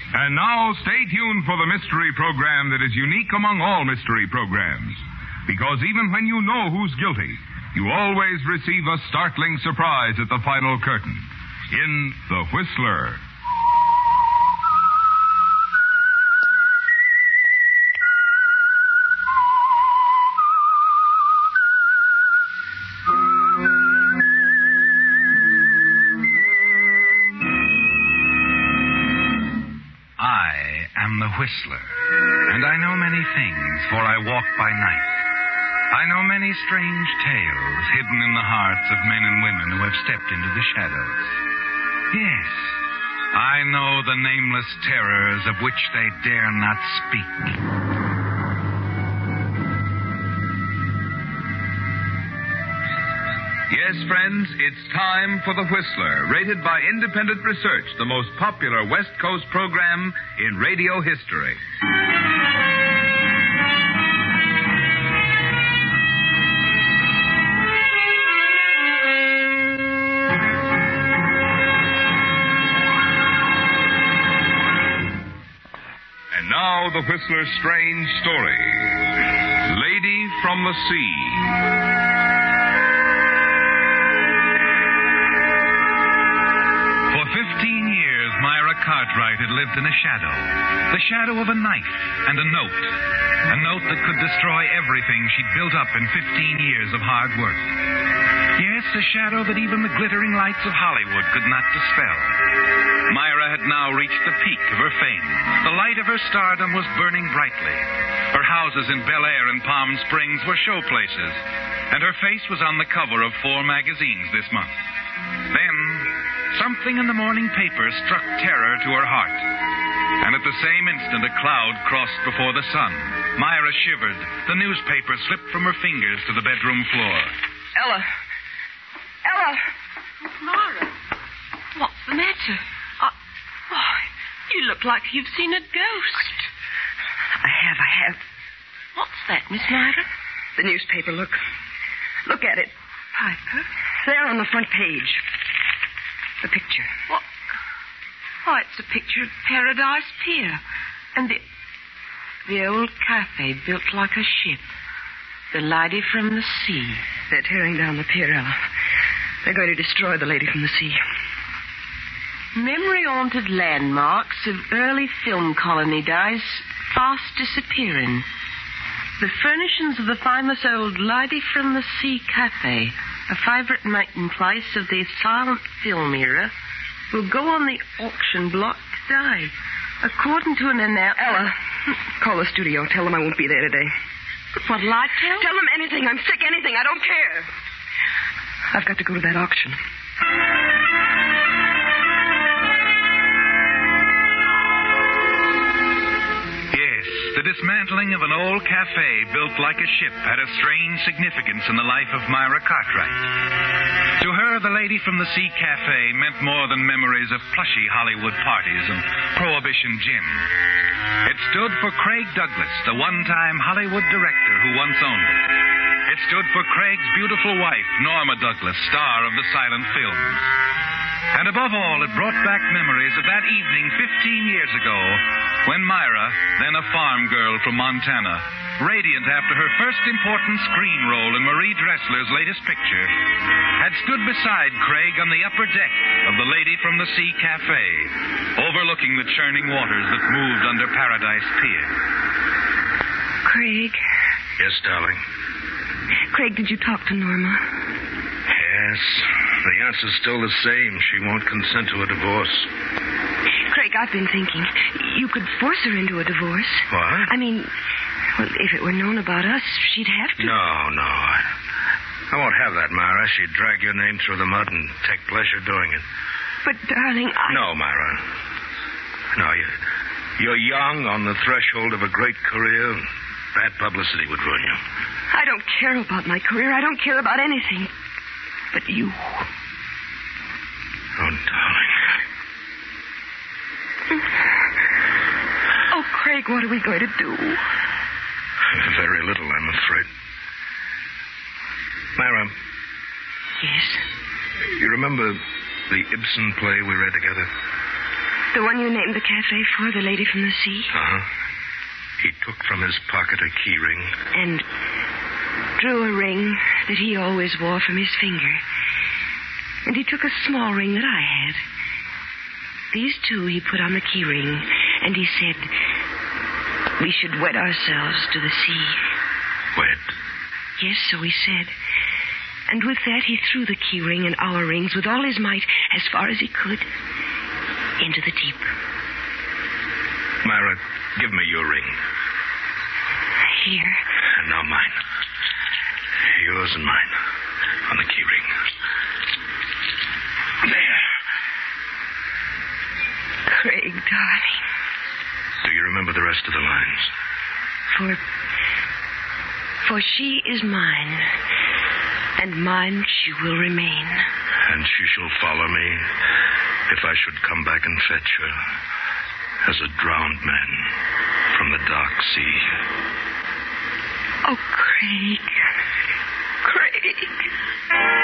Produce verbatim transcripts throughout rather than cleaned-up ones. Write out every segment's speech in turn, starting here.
And now, stay tuned for the mystery program that is unique among all mystery programs. Because even when you know who's guilty, you always receive a startling surprise at the final curtain. In The Whistler. The Whistler, and I know many things, for I walk by night. I know many strange tales hidden in the hearts of men and women who have stepped into the shadows. Yes, I know the nameless terrors of which they dare not speak. Yes, friends, it's time for The Whistler, rated by independent research, the most popular West Coast program in radio history. And now, The Whistler's strange story, Lady from the Sea. Fifteen years, Myra Cartwright had lived in a shadow. The shadow of a knife and a note. A note that could destroy everything she'd built up in fifteen years of hard work. Yes, a shadow that even the glittering lights of Hollywood could not dispel. Myra had now reached the peak of her fame. The light of her stardom was burning brightly. Her houses in Bel Air and Palm Springs were showplaces, and her face was on the cover of four magazines this month. Then, something in the morning paper struck terror to her heart. And at the same instant, a cloud crossed before the sun. Myra shivered. The newspaper slipped from her fingers to the bedroom floor. Ella! Ella! Myra, what's the matter? I, why, you look like you've seen a ghost. I have, I have. What's that, Miss Myra? The newspaper, look. Look at it. Piper? There on the front page. The picture. What? Why, it's a picture of Paradise Pier. And the... the old cafe built like a ship. The Lady from the Sea. They're tearing down the pier, Ella. They're going to destroy the Lady from the Sea. Memory-haunted landmarks of early film colony days fast disappearing. The furnishings of the famous old Lady from the Sea cafe, a favourite meeting place of the silent film era, will go on the auction block today. According to an announcement... Ella, call the studio. Tell them I won't be there today. What'll I tell? Tell them anything. I'm sick, anything. I don't care. I've got to go to that auction. The dismantling of an old cafe built like a ship had a strange significance in the life of Myra Cartwright. To her, the Lady from the Sea cafe meant more than memories of plushy Hollywood parties and Prohibition gin. It stood for Craig Douglas, the one-time Hollywood director who once owned it. It stood for Craig's beautiful wife, Norma Douglas, star of the silent films. And above all, it brought back memories of that evening fifteen years ago when Myra, then a farm girl from Montana, radiant after her first important screen role in Marie Dressler's latest picture, had stood beside Craig on the upper deck of the Lady from the Sea cafe, overlooking the churning waters that moved under Paradise Pier. Craig. Yes, darling. Craig, did you talk to Norma? Yes. The answer's still the same. She won't consent to a divorce. Craig, I've been thinking. You could force her into a divorce. What? I mean, well, if it were known about us, she'd have to... No, no. I, I won't have that, Myra. She'd drag your name through the mud and take pleasure doing it. But, darling, I... No, Myra. No, you, you're young, on the threshold of a great career. Bad publicity would ruin you. I don't care about my career. I don't care about anything. But you... Oh, darling. Oh, Craig, what are we going to do? Very little, I'm afraid. Myra. Yes? You remember the Ibsen play we read together? The one you named the cafe for, the lady from the sea? Uh-huh. He took from his pocket a key ring. And drew a ring that he always wore from his finger. And he took a small ring that I had. These two he put on the key ring, and he said we should wed ourselves to the sea. Wed? Yes, so he said. And with that, he threw the key ring and our rings with all his might, as far as he could, into the deep. Myra, give me your ring. Here. And now mine. Yours and mine. On the key ring. There. Craig, darling. Do you remember the rest of the lines? For... For she is mine, and mine she will remain. And she shall follow me if I should come back and fetch her as a drowned man from the dark sea. Oh, Craig. Craig.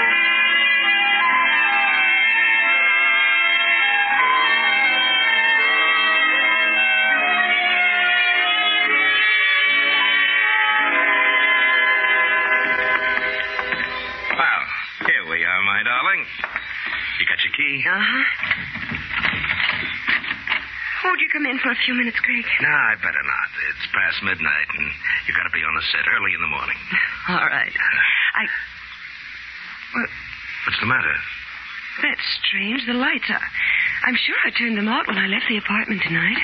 Key? Uh-huh. Won't you come in for a few minutes, Craig? No, I better not. It's past midnight, and you got to be on the set early in the morning. All right. I... Well... What's the matter? That's strange. The lights are... I'm sure I turned them out when I left the apartment tonight.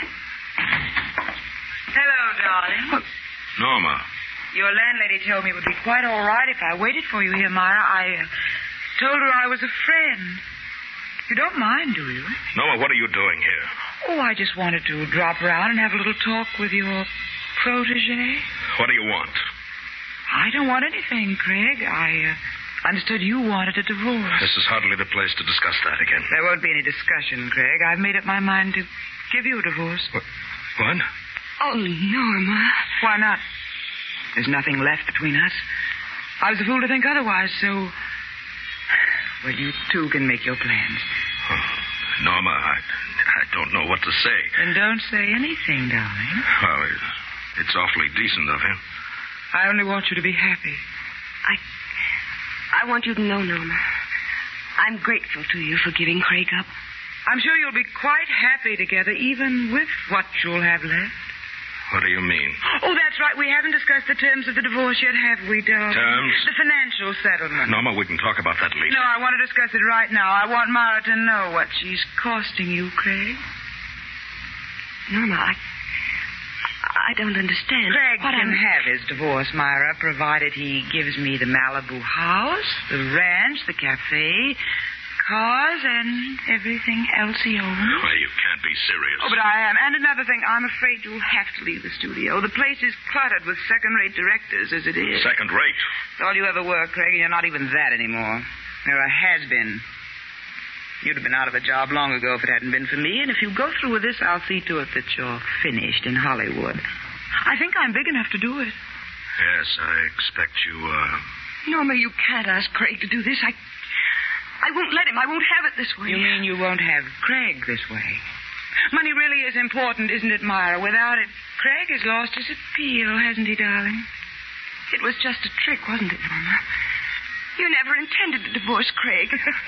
Hello, darling. Well... Norma. Your landlady told me it would be quite all right if I waited for you here, Myra. I uh, told her I was a friend. You don't mind, do you? Norma, what are you doing here? Oh, I just wanted to drop around and have a little talk with your protege. What do you want? I don't want anything, Craig. I uh, understood you wanted a divorce. This is hardly the place to discuss that again. There won't be any discussion, Craig. I've made up my mind to give you a divorce. What? What? Oh, Norma. Why not? There's nothing left between us. I was a fool to think otherwise, so... Well, you two can make your plans. Oh, Norma, I, I don't know what to say. Then don't say anything, darling. Well, it, it's awfully decent of him. I only want you to be happy. I... I want you to know, Norma. I'm grateful to you for giving Craig up. I'm sure you'll be quite happy together, even with what you'll have left. What do you mean? Oh, that's right. We haven't discussed the terms of the divorce yet, have we, darling? Terms? The financial settlement. Norma, we can talk about that later. No, I want to discuss it right now. I want Myra to know what she's costing you, Craig. Norma, I... I don't understand. Craig what can I'm... have his divorce, Myra, provided he gives me the Malibu house, the ranch, the cafe... cars and everything else he owns. Well, you can't be serious. Oh, but I am. And another thing, I'm afraid you'll have to leave the studio. The place is cluttered with second-rate directors as it is. Second rate? It's all you ever were, Craig, and you're not even that anymore. You're a has-been. You'd have been out of a job long ago if it hadn't been for me, and if you go through with this, I'll see to it that you're finished in Hollywood. I think I'm big enough to do it. Yes, I expect you, uh... Norma, you can't ask Craig to do this. I... I won't let him. I won't have it this way. You mean you won't have Craig this way? Money really is important, isn't it, Myra? Without it, Craig has lost his appeal, hasn't he, darling? It was just a trick, wasn't it, Norma? You never intended to divorce Craig.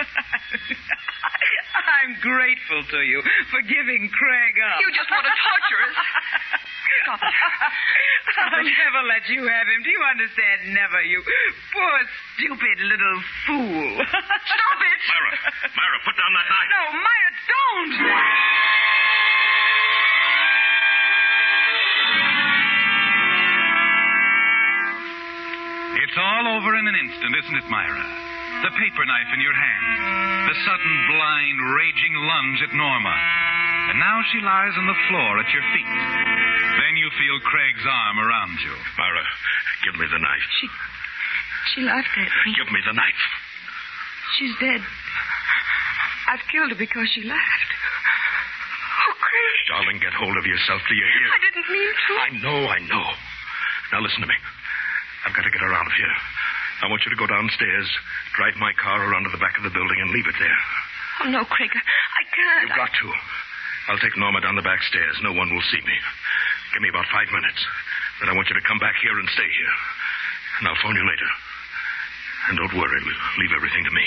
I'm grateful to you for giving Craig up. You just want to torture us. Stop it. Stop I'll it. never let you have him. Do you understand? Never, you poor, stupid little fool. Stop it. Myra, Myra, put down that knife. No, Myra, don't. It's all over in an instant, isn't it, Myra? The paper knife in your hand. The sudden, blind, raging lunge at Norma. And now she lies on the floor at your feet. Then you feel Craig's arm around you. Myra, give me the knife. She... She laughed at me. Give me the knife. She's dead. I've killed her because she laughed. Oh, Craig. Darling, get hold of yourself. Do you hear? I didn't mean to. I know, I know. Now listen to me. I've got to get her out of here. I want you to go downstairs, drive my car around to the back of the building, and leave it there. Oh, no, Craig. I, I can't. You've got to. I'll take Norma down the back stairs. No one will see me. Give me about five minutes. Then I want you to come back here and stay here. And I'll phone you later. And don't worry. Leave everything to me.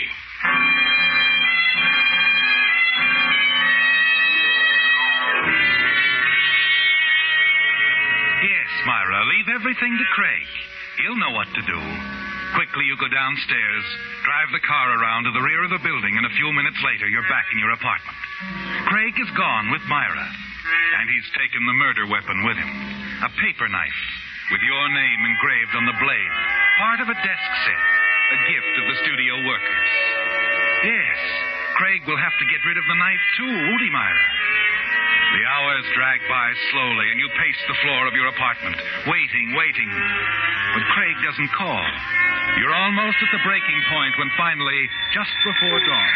Yes, Myra, leave everything to Craig. He'll know what to do. Quickly, you go downstairs, drive the car around to the rear of the building, and a few minutes later, you're back in your apartment. Craig is gone with Myra, and he's taken the murder weapon with him. A paper knife with your name engraved on the blade. Part of a desk set, a gift of the studio workers. Yes, Craig will have to get rid of the knife too, won't he, Myra? The hours drag by slowly, and you pace the floor of your apartment, waiting, waiting. But Craig doesn't call. You're almost at the breaking point when finally, just before dawn...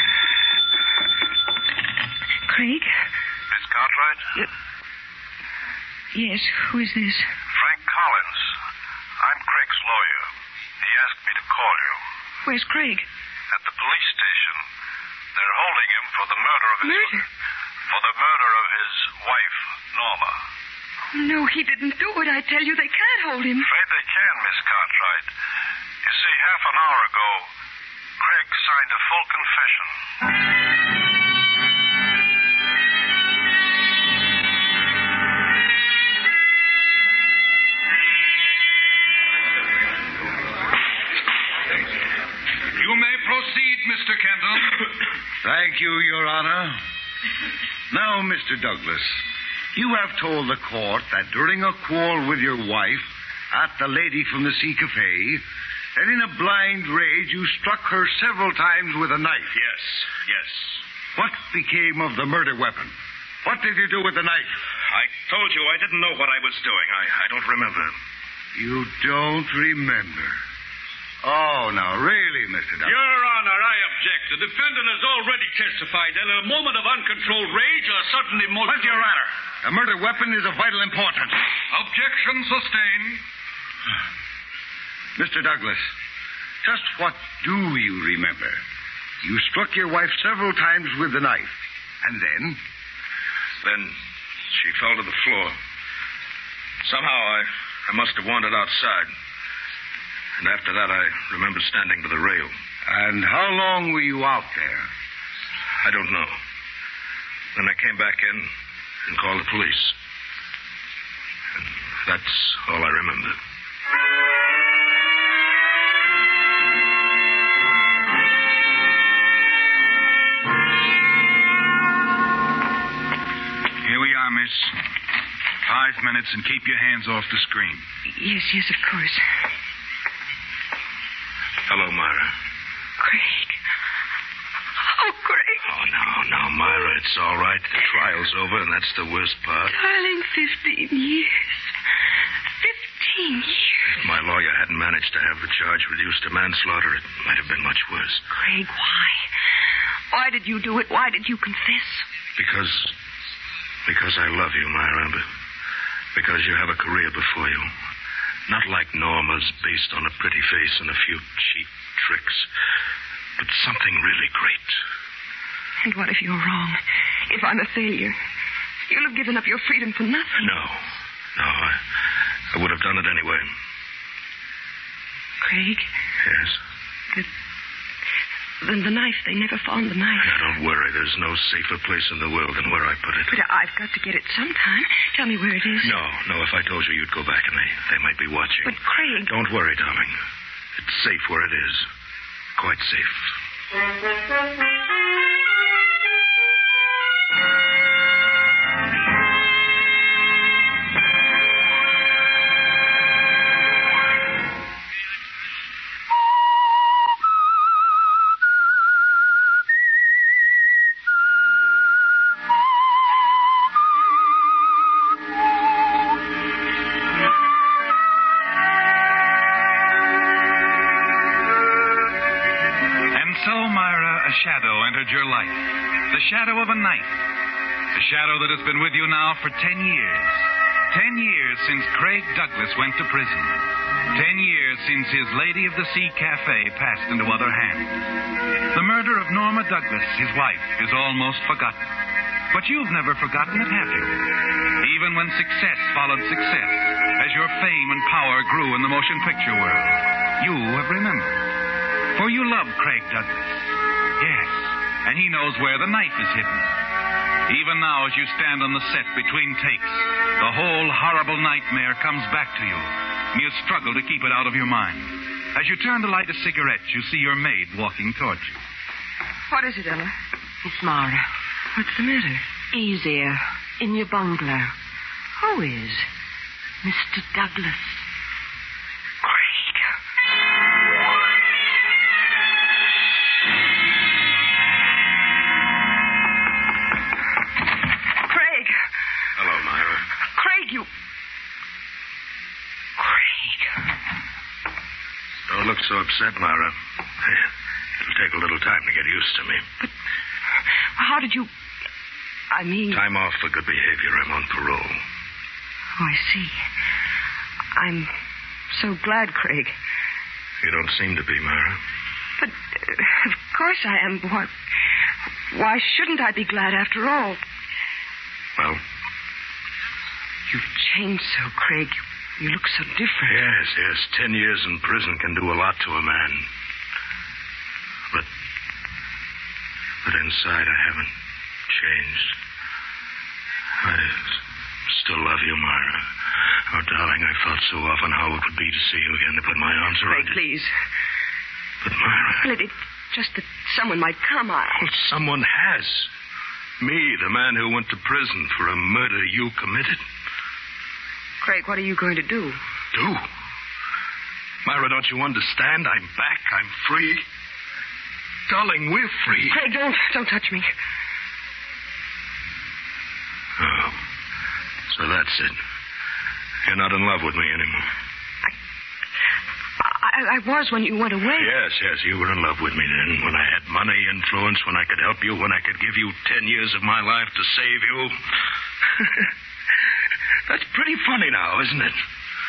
Craig? Miss Cartwright? Uh, yes, who is this? Frank Collins. I'm Craig's lawyer. He asked me to call you. Where's Craig? At the police station. They're holding him for the murder of his... Murder? For the murder of his wife, Norma. No, he didn't do it. I tell you, they can't hold him. Afraid they can, Miss Cartwright. You see, half an hour ago, Craig signed a full confession. You may proceed, Mister Kendall. Thank you, Your Honor. Now, Mister Douglas, you have told the court that during a quarrel with your wife at the Lady from the Sea Cafe, that in a blind rage you struck her several times with a knife. Yes, yes. What became of the murder weapon? What did you do with the knife? I told you I didn't know what I was doing. I, I don't remember. You don't remember. Oh, now, really, Mister Douglas. Your Honor, I object. The defendant has already testified that in a moment of uncontrolled rage or suddenly emotional... But, Your Honor, the murder weapon is of vital importance. Objection sustained. Mister Douglas, just what do you remember? You struck your wife several times with the knife. And then? Then she fell to the floor. Somehow I, I must have wandered outside. And after that, I remember standing by the rail. And how long were you out there? I don't know. Then I came back in and called the police. And that's all I remember. Here we are, miss. Five minutes and keep your hands off the screen. Yes, yes, of course. Hello, Myra. Craig. Oh, Craig. Oh, no, no, Myra, it's all right. The trial's over, and that's the worst part. Darling, fifteen years. Fifteen years. If my lawyer hadn't managed to have the charge reduced to manslaughter, it might have been much worse. Craig, why? Why did you do it? Why did you confess? Because... Because I love you, Myra. Because you have a career before you. Not like Norma's, based on a pretty face and a few cheap tricks. But something really great. And what if you're wrong? If I'm a failure? You'll have given up your freedom for nothing. No. No, I, I would have done it anyway. Craig? Yes? The, the, the knife, they never found the knife. Now, don't worry. There's no safer place in the world than where I put it. But I've got to get it sometime. Tell me where it is. No, no. If I told you, you'd go back and they, they might be watching. But, Craig... Don't worry, darling. It's safe where it is. Quite safe. Your life. The shadow of a knife. A shadow that has been with you now for ten years. Ten years since Craig Douglas went to prison. Ten years since his Lady of the Sea Cafe passed into other hands. The murder of Norma Douglas, his wife, is almost forgotten. But you've never forgotten it, have you? Even when success followed success, as your fame and power grew in the motion picture world, you have remembered. For you love Craig Douglas. Yes, and he knows where the knife is hidden. Even now, as you stand on the set between takes, the whole horrible nightmare comes back to you, and you struggle to keep it out of your mind. As you turn to light a cigarette, you see your maid walking towards you. What is it, Ella? It's Mara. What's the matter? Easier. In your bungalow. Who is? Mister Douglas. Craig. Craig. Hello, Myra. Craig, you... Craig. Don't look so upset, Myra. It'll take a little time to get used to me. But how did you... I mean... Time off for good behavior. I'm on parole. Oh, I see. I'm so glad, Craig. You don't seem to be, Myra. But, uh, of course I am. Why, why shouldn't I be glad after all? Well? You've changed so, Craig. You look so different. Yes, yes. Ten years in prison can do a lot to a man. But... But inside I haven't changed. I still love you, Myra. Oh, darling, I thought so often how it would be to see you again, to put my arms around you. Craig, please. But, Myra... Well, it, it, just that someone might come. I... Well, someone has. Me, the man who went to prison for a murder you committed. Craig, what are you going to do? Do? Myra, don't you understand? I'm back. I'm free. Darling, we're free. Craig, don't, don't touch me. Oh. So that's it. You're not in love with me anymore. I, I, I was when you went away. Yes, yes, you were in love with me then. When I had money, influence, when I could help you, when I could give you ten years of my life to save you. That's pretty funny now, isn't it?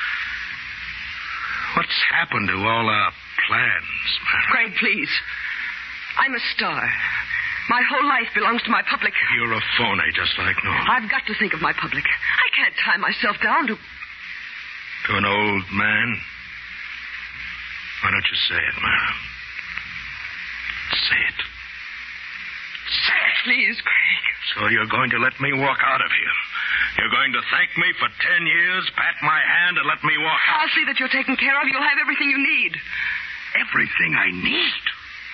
What's happened to all our plans, Myra? Craig, please. I'm a star. My whole life belongs to my public. You're a phony, just like Norm. I've got to think of my public. I can't tie myself down to... To an old man? Why don't you say it, Myra? Say it. Say it. Please, Craig. So you're going to let me walk out of here? You're going to thank me for ten years, pat my hand, and let me walk out? I'll see that you're taken care of. You'll have everything you need. Everything I need?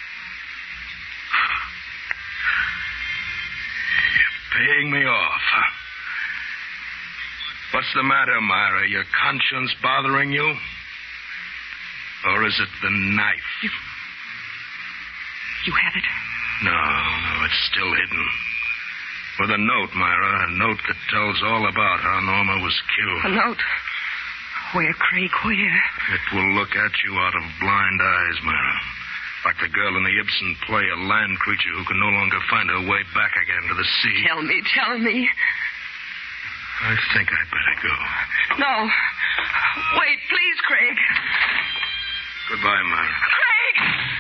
Paying me off, huh? What's the matter, Myra? Your conscience bothering you? Or is it the knife? You... You have it? No, no, it's still hidden. With a note, Myra, a note that tells all about how Norma was killed. A note? Where, Craig, where? It will look at you out of blind eyes, Myra. Like the girl in the Ibsen play, a land creature who can no longer find her way back again to the sea. Tell me, tell me. I think I'd better go. No. Wait, please, Craig. Goodbye, Myra. Craig!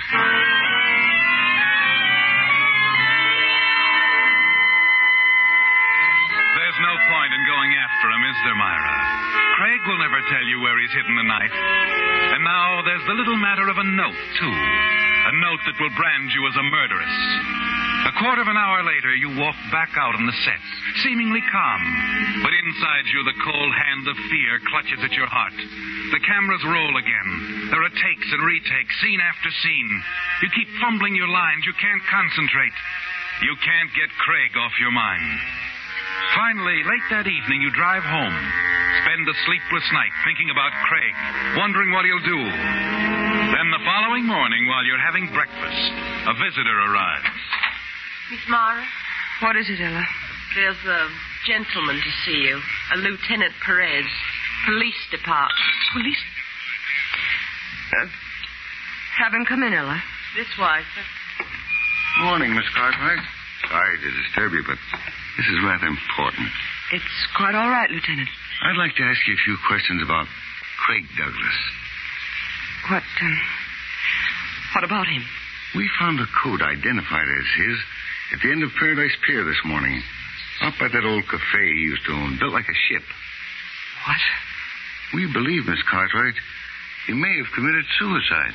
There's no point in going after him, is there, Myra? Craig will never tell you where he's hidden the knife. And now there's the little matter of a note, too. A note that will brand you as a murderess. A quarter of an hour later, you walk back out on the set, seemingly calm. But inside you, the cold hand of fear clutches at your heart. The cameras roll again. There are takes and retakes, scene after scene. You keep fumbling your lines. You can't concentrate. You can't get Craig off your mind. Finally, late that evening, you drive home. Spend a sleepless night thinking about Craig, wondering what he'll do. Then the following morning, while you're having breakfast, a visitor arrives. Miss Mara? What is it, Ella? There's a gentleman to see you. A Lieutenant Perez. Police Department. Police? Uh, have him come in, Ella. This way, sir. Morning, Miss Cartwright. Sorry to disturb you, but this is rather important. It's quite all right, Lieutenant. I'd like to ask you a few questions about Craig Douglas. What, um, what about him? We found a coat identified as his at the end of Paradise Pier this morning. Up at that old cafe he used to own, built like a ship. What? We believe, Miss Cartwright, he may have committed suicide.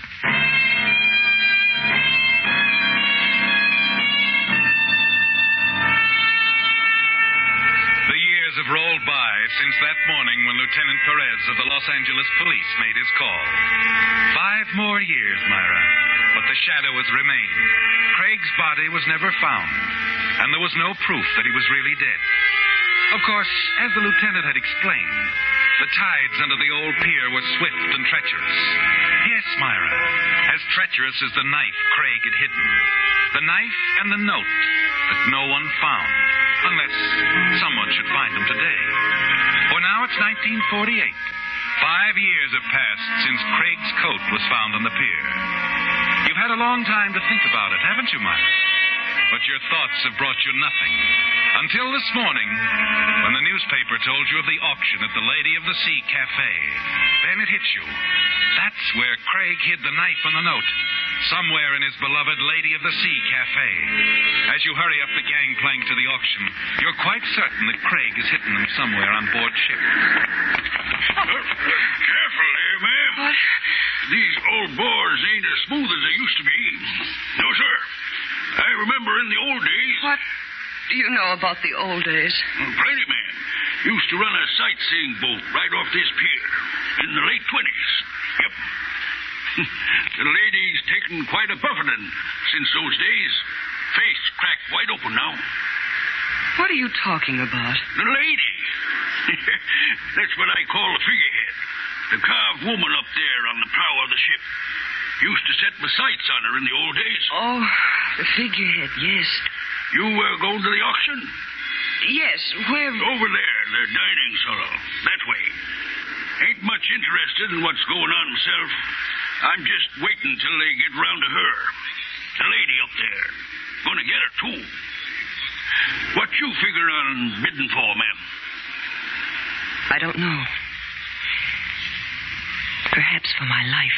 The years have rolled by since that morning when Lieutenant Perez of the Los Angeles Police made his call. Five more years, Myra, but the shadow has remained. Craig's body was never found, and there was no proof that he was really dead. Of course, as the lieutenant had explained, the tides under the old pier were swift and treacherous. Yes, Myra, as treacherous as the knife Craig had hidden. The knife and the note that no one found, unless someone should find them today. For now it's nineteen forty-eight. Five years have passed since Craig's coat was found on the pier. You've had a long time to think about it, haven't you, Myra? But your thoughts have brought you nothing. Until this morning, when the newspaper told you of the auction at the Lady of the Sea Cafe. Then it hit you. That's where Craig hid the knife and the note. Somewhere in his beloved Lady of the Sea Cafe. As you hurry up the gangplank to the auction, you're quite certain that Craig has hidden them somewhere on board ship. Careful there, ma'am. What? These old boards ain't as smooth as they used to be. No, sir. I remember in the old days... What do you know about the old days? Plenty, man. Used to run a sightseeing boat right off this pier in the late twenties. Yep. The lady's taken quite a buffeting since those days. Face cracked wide open now. What are you talking about? The lady. That's what I call a figurehead. The carved woman up there on the prow of the ship. Used to set my sights on her in the old days. Oh, the figurehead, yes. You uh, going to the auction? Yes, where... Over there, the dining salon. That way. Ain't much interested in what's going on myself. I'm just waiting till they get round to her. The lady up there. Gonna get her, too. What you figure on bidding for, ma'am? I don't know. Perhaps for my life.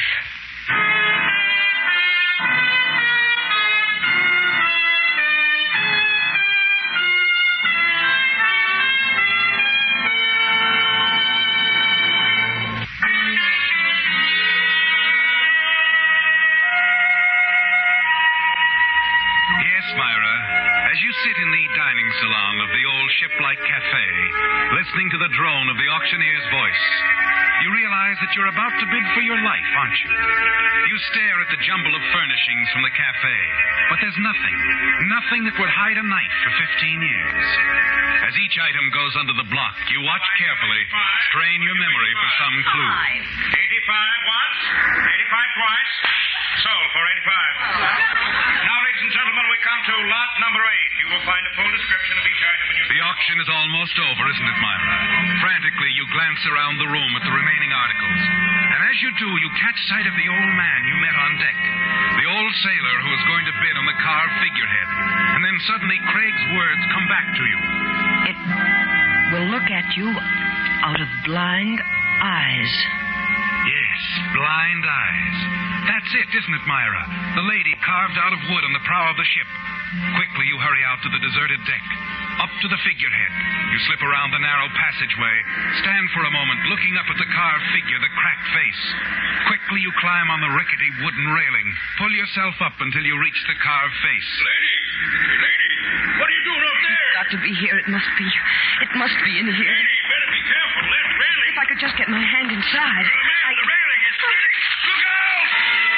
Salon of the old ship-like cafe, listening to the drone of the auctioneer's voice. You realize that you're about to bid for your life, aren't you? You stare at the jumble of furnishings from the cafe, but there's nothing, nothing that would hide a knife for fifteen years. As each item goes under the block, you watch carefully, strain your memory for some clue. eighty-five once, eighty-five twice, sold for eighty-five. Now, ladies and gentlemen, we come to lot number eight. You will find a full description of each item in your... The auction is almost over, isn't it, Myra? Frantically, you glance around the room at the remaining articles. And as you do, you catch sight of the old man you met on deck. The old sailor who was going to bid on the carved figurehead. And then suddenly Craig's words come back to you. It will look at you out of blind eyes. Yes, blind eyes. That's it, isn't it, Myra? The lady carved out of wood on the prow of the ship. Quickly, you hurry out to the deserted deck. Up to the figurehead. You slip around the narrow passageway. Stand for a moment, looking up at the carved figure, the cracked face. Quickly, you climb on the rickety wooden railing. Pull yourself up until you reach the carved face. Lady! Lady! What are you doing up there? It's got to be here. It must be. It must be in here. Lady, better be careful. That railing... If I could just get my hand inside. Oh, man, I... the railing is... Look out!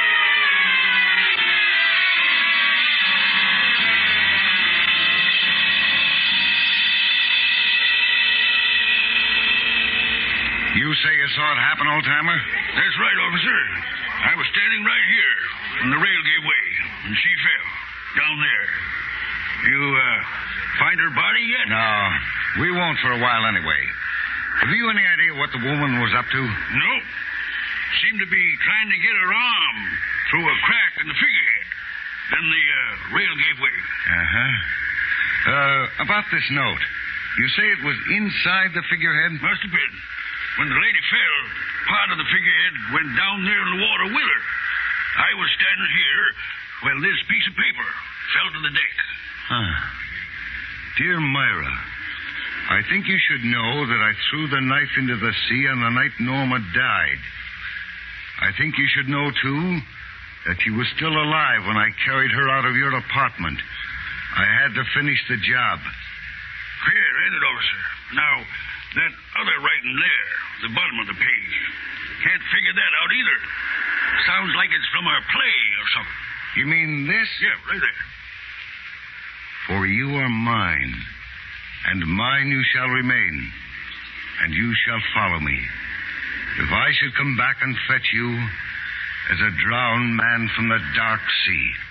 You say you saw it happen, old-timer? That's right, officer. I was standing right here when the rail gave way, and she fell. Down there. You, uh, find her body yet? No. We won't for a while anyway. Have you any idea what the woman was up to? No. Seemed to be trying to get her arm through a crack in the figurehead. Then the, uh, rail gave way. Uh-huh. Uh, about this note. You say it was inside the figurehead? Must have been. When the lady fell, part of the figurehead went down there in the water with her. I was standing here when this piece of paper fell to the deck. Huh. Dear Myra, I think you should know that I threw the knife into the sea on the night Norma died. I think you should know, too, that she was still alive when I carried her out of your apartment. I had to finish the job. Queer, ain't it, officer? Now, that other writing there, the bottom of the page, can't figure that out either. Sounds like it's from a play or something. You mean this? Yeah, right there. For you are mine, and mine you shall remain, and you shall follow me. If I should come back and fetch you as a drowned man from the dark sea,